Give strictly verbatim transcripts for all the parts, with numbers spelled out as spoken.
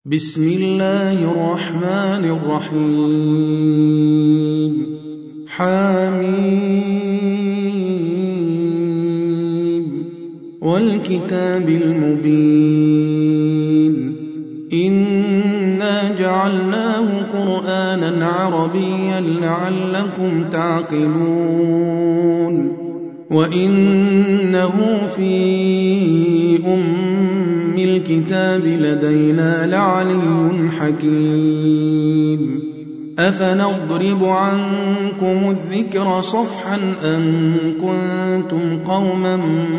بسم الله الرحمن الرحيم حميم والكتاب المبين إنا جعلناه قرآنا عربيا لعلكم تعقلون وإنه في أم الكتاب لدينا لعلي حكيم أفنضرب عنكم الذكر صفحا أن كنتم قوما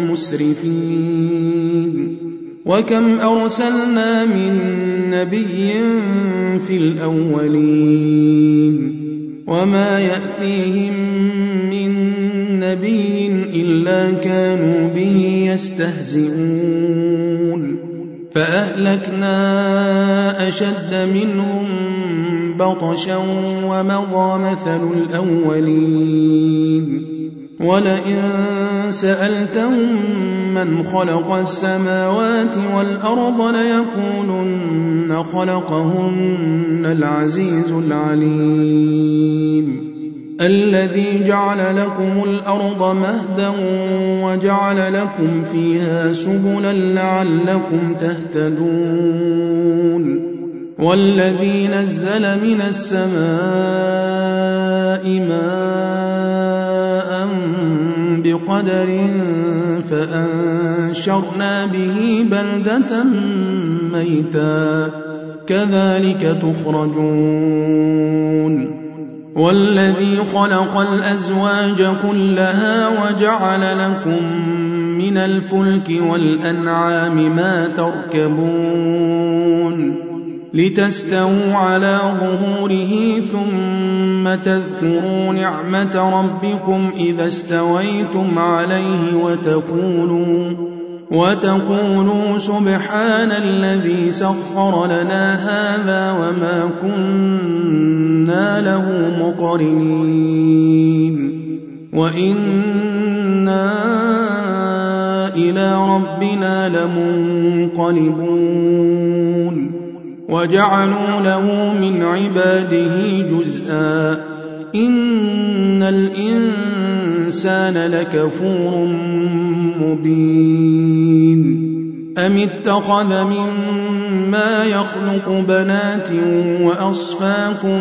مسرفين وكم أرسلنا من نبي في الأولين وما يأتيهم من نبي إلا كانوا به يستهزئون فأهلكنا أشد منهم بطشا ومضى مثل الأولين ولئن سألتهم من خلق السماوات والأرض ليقولن خلقهن العزيز العليم الذي جعل لكم الأرض مهدا وجعل لكم فيها سبلا لعلكم تهتدون والذي نزل من السماء ماء بقدر فأنشرنا به بلدة ميتا كذلك تخرجون والذي خلق الأزواج كلها وجعل لكم من الفلك والأنعام ما تركبون لتستووا على ظهوره ثم تذكروا نعمة ربكم إذا استويتم عليه وتقولوا وتقولوا سبحان الذي سخر لنا هذا وما كنا له مقرنين وإنا إلى ربنا لمنقلبون وجعلوا له من عباده جزءا إن الإنسان لكفور مبين أم اتخذ مما يخلق بنات وأصفاكم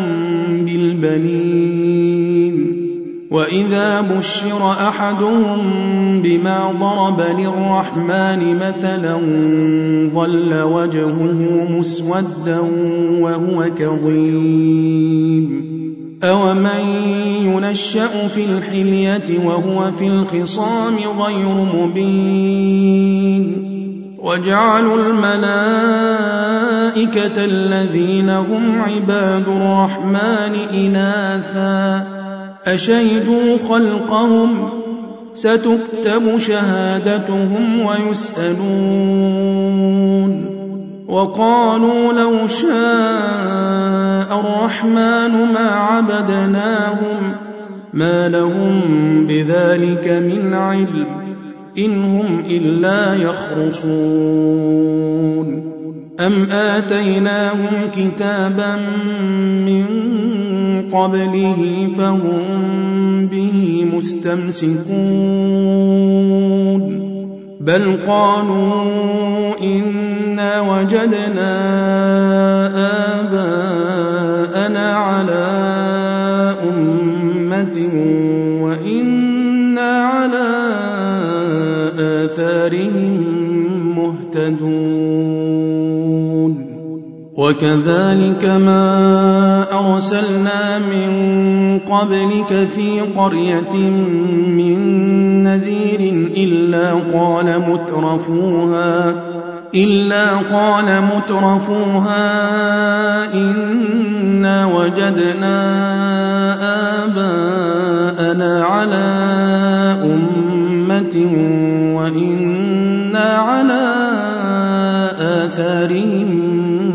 بالبنين وإذا بشر أحدهم بما ضرب للرحمن مثلا ظل وجهه مسودا وهو كظيم أومن ينشأ في الحلية وهو في الخصام غير مبين وجعلوا الملائكة الذين هم عباد الرحمن إناثا أشهدوا خلقهم ستكتب شهادتهم ويسألون وقالوا لو شاء الرحمن ما عبدناهم ما لهم بذلك من علم إن هم إلا يخرصون أم آتيناهم كتابا من قبله فهم به مستمسكون بل قالوا إنا وجدنا آباءنا على أمة وإنا على آثارهم مهتدون وكذلك ما أرسلنا من قبلك في قرية من نذير إلا قال مترفوها إلا قال مترفوها إنا وجدنا آباءنا على أمة وإنا على آثارهم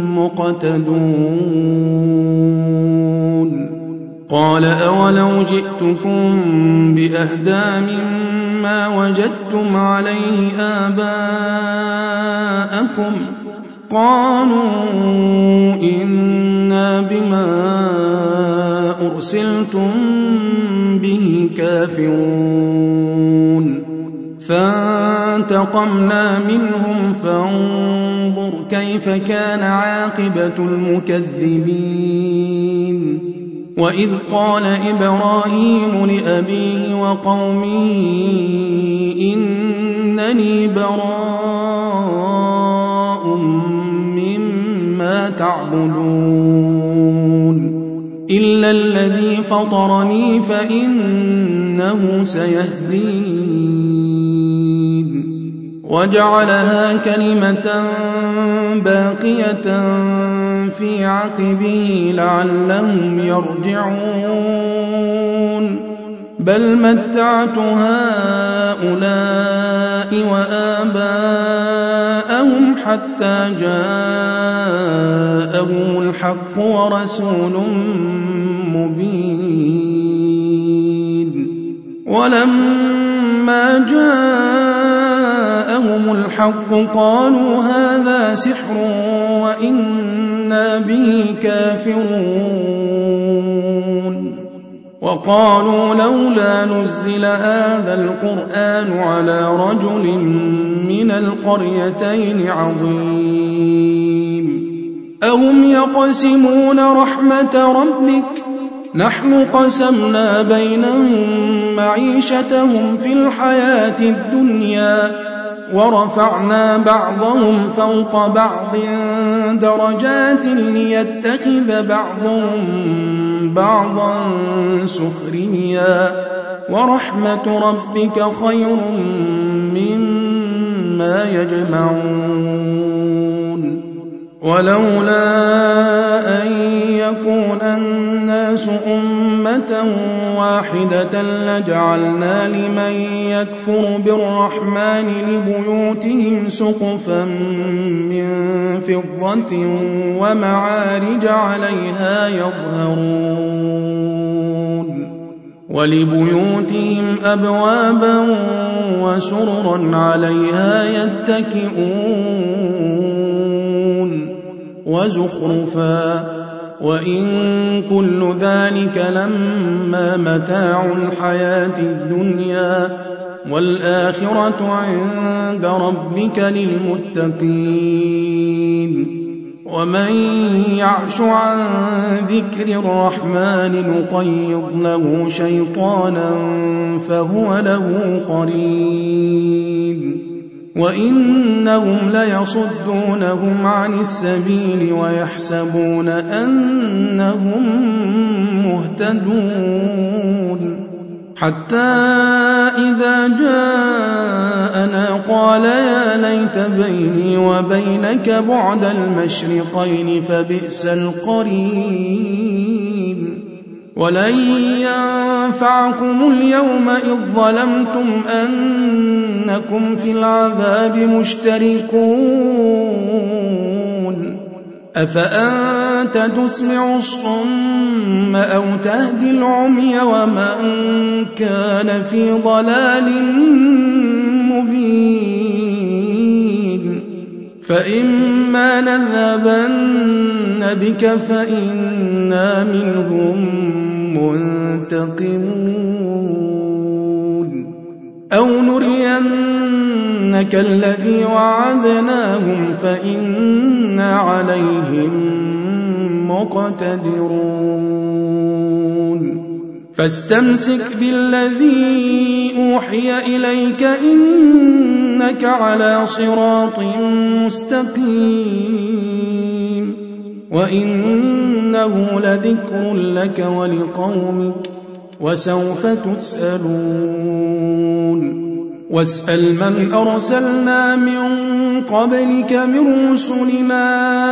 مقتدون قال أولو جئتكم بأهدى مما وجدتم عليه آباءكم قالوا أرسلتم به كافرون فانتقمنا منهم فانظر كيف كان عاقبة المكذبين وإذ قال إبراهيم لأبيه وقومه إنني براء مما تعبدون إلا الذي فطرني فإنه سيهدين وجعلها كلمة باقية في عقبه لعلهم يرجعون بل متعت هؤلاء وآباءهم حتى جاءهم الحق ورسول مبين ولما جاءهم الحق قالوا هذا سحر وإنا به كافرون وقالوا لولا نزل هذا القرآن على رجل من القريتين عظيم أهم يقسمون رحمة ربك نحن قسمنا بينهم معيشتهم في الحياة الدنيا ورفعنا بعضهم فوق بعض درجات ليتخذ بعضهم بعضا سخريا ورحمة ربك خير مما يجمعون ولولا أن يكون الناس أمة واحدة لجعلنا لمن يكفر بالرحمن لبيوتهم سقفا من فضة ومعارج عليها يظهرون ولبيوتهم أبوابا وسررا عليها يتكئون وزخرفا وإن كل ذلك لما متاع الحياة الدنيا والآخرة عند ربك للمتقين ومن يعش عن ذكر الرحمن نقيض له شيطانا فهو له قرين وإنهم ليصدونهم عن السبيل ويحسبون أنهم مهتدون حتى إذا جاءنا قال يا ليت بيني وبينك بعد المشرقين فبئس القرين ولن ينفعكم اليوم إذ ظلمتم أنكم في العذاب مشتركون أفأنت تسمع الصم أو تهدي العمي ومن كان في ضلال مبين فإما نذهبن بك فإنا منهم منتقمون أو نرينك الذي وعدناهم فإنا عليهم مقتدرون فاستمسك بالذي أوحي إليك إنك على صراط مستقيم وإنه لذكر لك ولقومك وسوف تسألون واسأل من أرسلنا من قبلك من رسلنا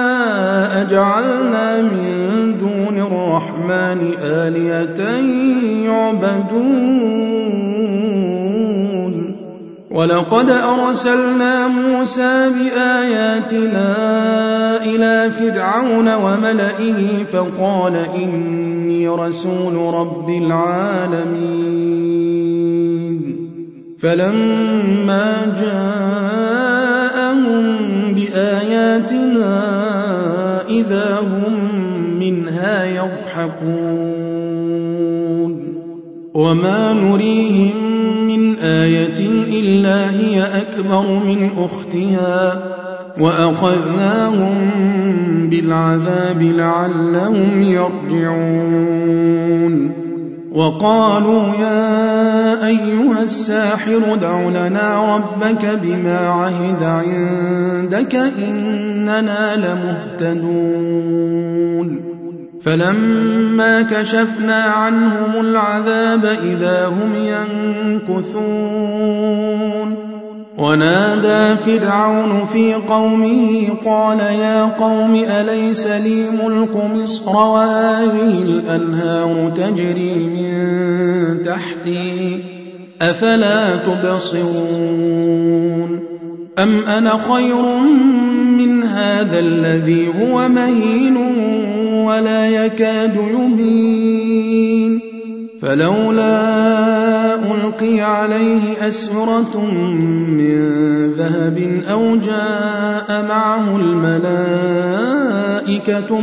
أجعلنا من دون الرحمن آلهة يعبدون ولقد أرسلنا موسى بآياتنا إلى فرعون وملئه فقال إني رسول رب العالمين فلما جاءهم بآياتنا إذا هم منها يضحكون وما نريهم من آية إلا هي أكبر من أختها وأخذناهم بالعذاب لعلهم يرجعون وقالوا يا أيها الساحر ادع لنا ربك بما عهد عندك إننا لمهتدون فلما كشفنا عنهم العذاب إذا هم ينكثون ونادى فرعون في قومه قال يا قوم أليس لي ملك مصر وهذه الأنهار تجري من تحتي أفلا تبصرون أم أنا خير من هذا الذي هو مهين ولا يكاد يبين فلولا ألقي عليه أسورة من ذهب أو جاء معه الملائكة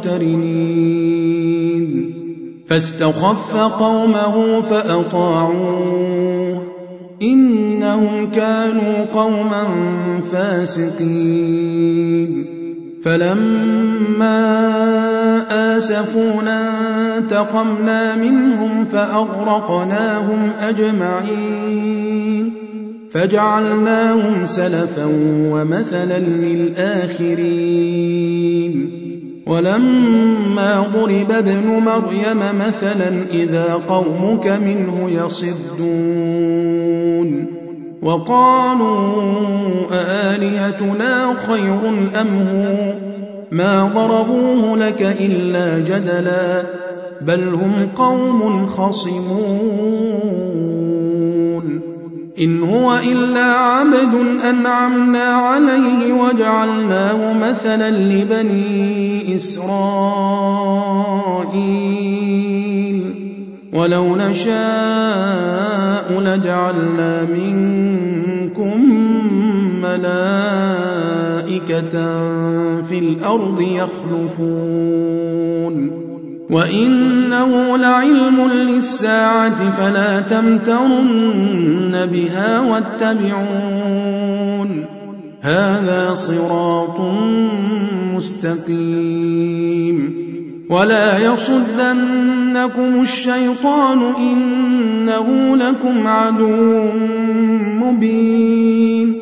مقترنين فاستخف قومه فأطاعوه إنهم كانوا قوما فاسقين فلما آسفونا انتقمنا منهم فأغرقناهم أجمعين فجعلناهم سلفا ومثلا للآخرين ولما ضرب ابن مريم مثلا إذا قومك منه يصدون وقالوا أآلهتنا خير أم هو ما ضربوه لك إلا جدلا بل هم قوم خصمون إن هو إلا عبد أنعمنا عليه وجعلناه مثلا لبني إسرائيل ولو نشاء لجعلنا منكم ملائكة في الأرض يخلفون وإنه لعلم للساعة فلا تمترن بها واتبعون هذا صراط مستقيم ولا يصدنكم الشيطان إنه لكم عدو مبين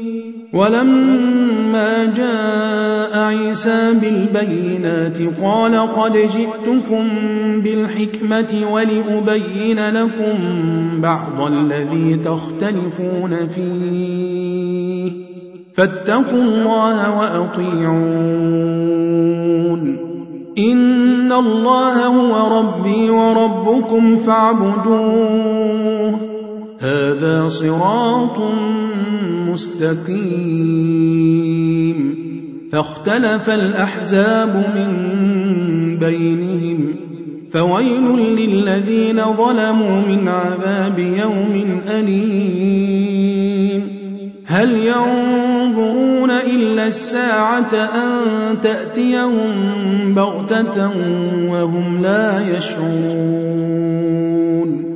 ولما جاء عيسى بالبينات قال قد جئتكم بالحكمة ولأبين لكم بعض الذي تختلفون فيه فاتقوا الله وأطيعون إن الله هو ربي وربكم فاعبدوه هذا صراط مستقيم فاختلف الأحزاب من بينهم فويل للذين ظلموا من عذاب يوم أليم هل ينظرون إلا الساعة أن تأتيهم بغتة وهم لا يشعرون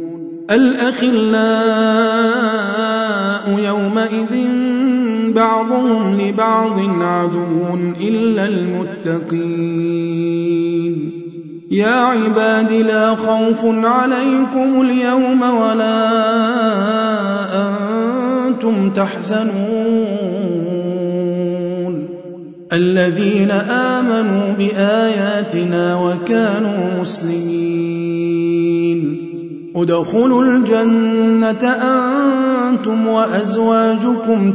الأخلاء يومئذ بعضهم لبعض عدو إلا المتقين يا عباد لا خوف عليكم اليوم ولا أنتم تحزنون الذين آمنوا بآياتنا وكانوا مسلمين ادخلوا الجنة أنتم وأزواجكم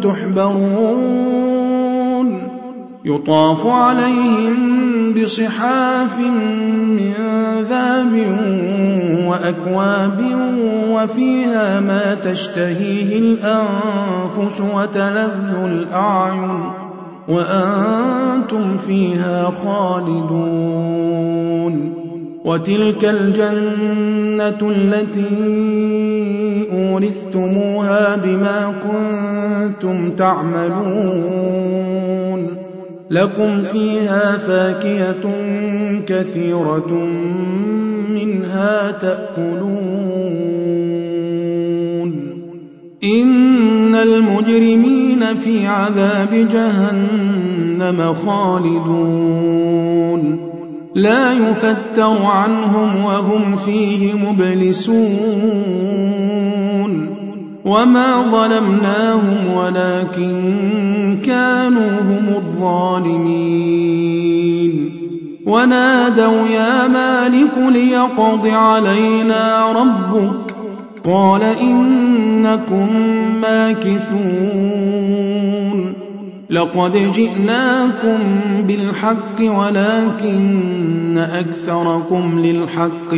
تحبرون يطاف عليهم بصحاف من ذهب وأكواب وفيها ما تشتهيه الأنفس وتلذ الأعين وأنتم فيها خالدون وتلك الجنة التي أورثتموها بما كنتم تعملون لكم فيها فاكهة كثيرة منها تأكلون إن المجرمين في عذاب جهنم خالدون لا يفتر عنهم وهم فيه مبلسون وما ظلمناهم ولكن كانوا هم الظالمين ونادوا يا مالك ليقض علينا ربك قال إنكم ماكثون لقد جئناكم بالحق ولكن أكثركم للحق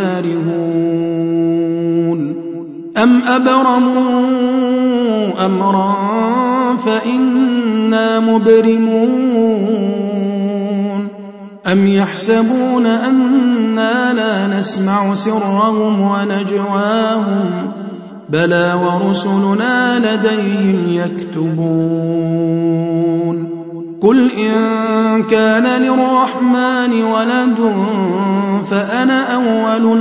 كارهون أم أبرموا أمرا فإنا مبرمون أم يحسبون أنا لا نسمع سرهم ونجواهم بلى ورسلنا لديهم يكتبون قل إن كان للرحمن ولد فأنا أول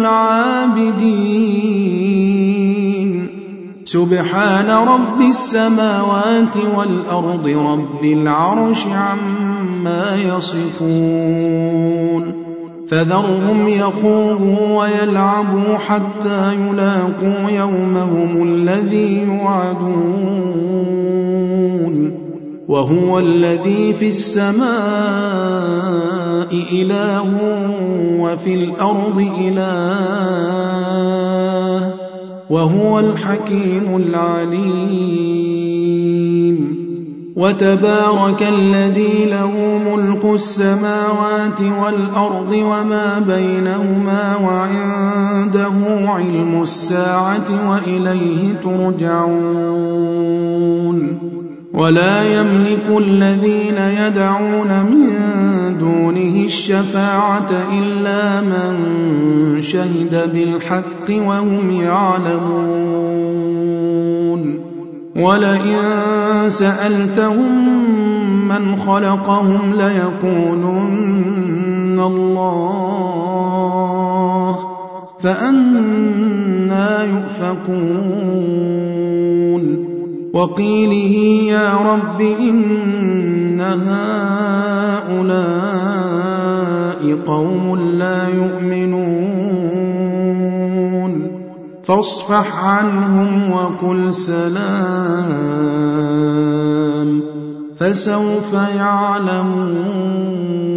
العابدين سبحان رب السماوات والأرض رب العرش عما يصفون فذرهم يخوضوا ويلعبوا حتى يلاقوا يومهم الذي يوعدون وهو الذي في السماء إله وفي الأرض إله وهو الحكيم العليم وتبارك الذي له ملك السماوات والأرض وما بينهما وعنده علم الساعة وإليه ترجعون ولا يملك الذين يدعون من دونه الشفاعة إلا من شهد بالحق وهم يعلمون ولئن سألتهم من خلقهم ليقولن الله فأنى يؤفكون وقيله يا رب إن هؤلاء قوم لا يؤمنون فاصفح عنهم وقل سلام فسوف يعلمون.